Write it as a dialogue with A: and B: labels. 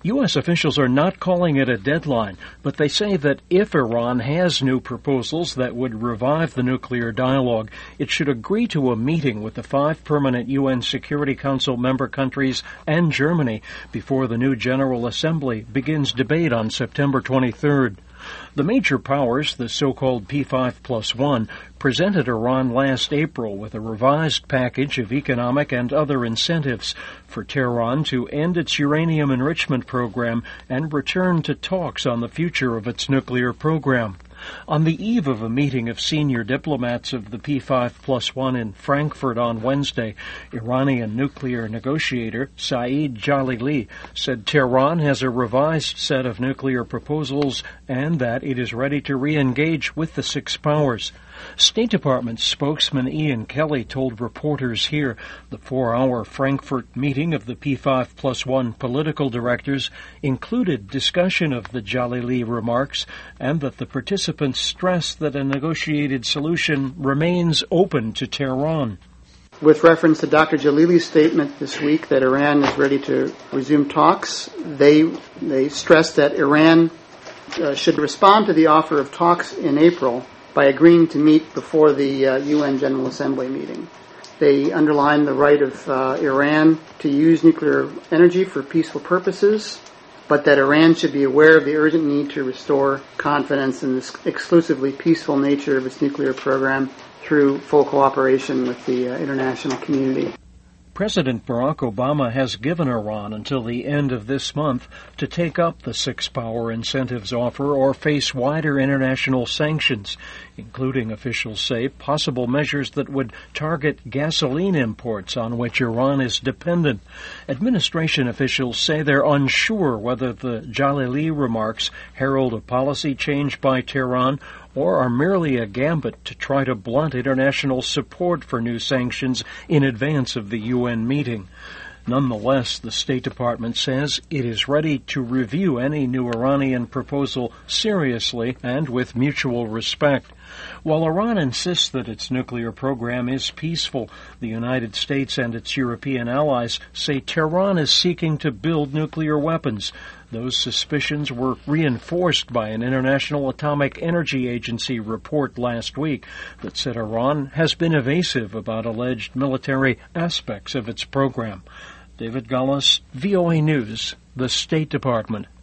A: U.S. officials are not calling it a deadline, but they say that if Iran has new proposals that would revive the nuclear dialogue, it should agree to a meeting with the 5 permanent UN Security Council member countries and Germany before the new General Assembly begins debate on September 23rd. The major powers, the so-called P5+1, presented Iran last April with a revised package of economic and other incentives for Tehran to end its uranium enrichment program and return to talks on the future of its nuclear program. On the eve of a meeting of senior diplomats of the P5+1 in Frankfurt on Wednesday, Iranian nuclear negotiator Saeed Jalili said Tehran has a revised set of nuclear proposals and that it is ready to re-engage with the 6 powers. State Department spokesman Ian Kelly told reporters here the 4-hour Frankfurt meeting of the P5+1 political directors included discussion of the Jalili remarks and that the participants stressed that a negotiated solution remains open to Tehran.
B: With reference to Dr. Jalili's statement this week that Iran is ready to resume talks, they stressed that Iran should respond to the offer of talks in April by agreeing to meet before the UN General Assembly meeting. They underlined the right of Iran to use nuclear energy for peaceful purposes, but that Iran should be aware of the urgent need to restore confidence in this exclusively peaceful nature of its nuclear program through full cooperation with the international community.
A: President Barack Obama has given Iran until the end of this month to take up the 6-power incentives offer or face wider international sanctions, including, officials say, possible measures that would target gasoline imports on which Iran is dependent. Administration officials say they're unsure whether the Jalili remarks herald a policy change by Tehran or are merely a gambit to try to blunt international support for new sanctions in advance of the UN meeting. Nonetheless, the State Department says it is ready to review any new Iranian proposal seriously and with mutual respect. While Iran insists that its nuclear program is peaceful, the United States and its European allies say Tehran is seeking to build nuclear weapons. Those suspicions were reinforced by an International Atomic Energy Agency report last week that said Iran has been evasive about alleged military aspects of its program. David Gullis, VOA News, the State Department.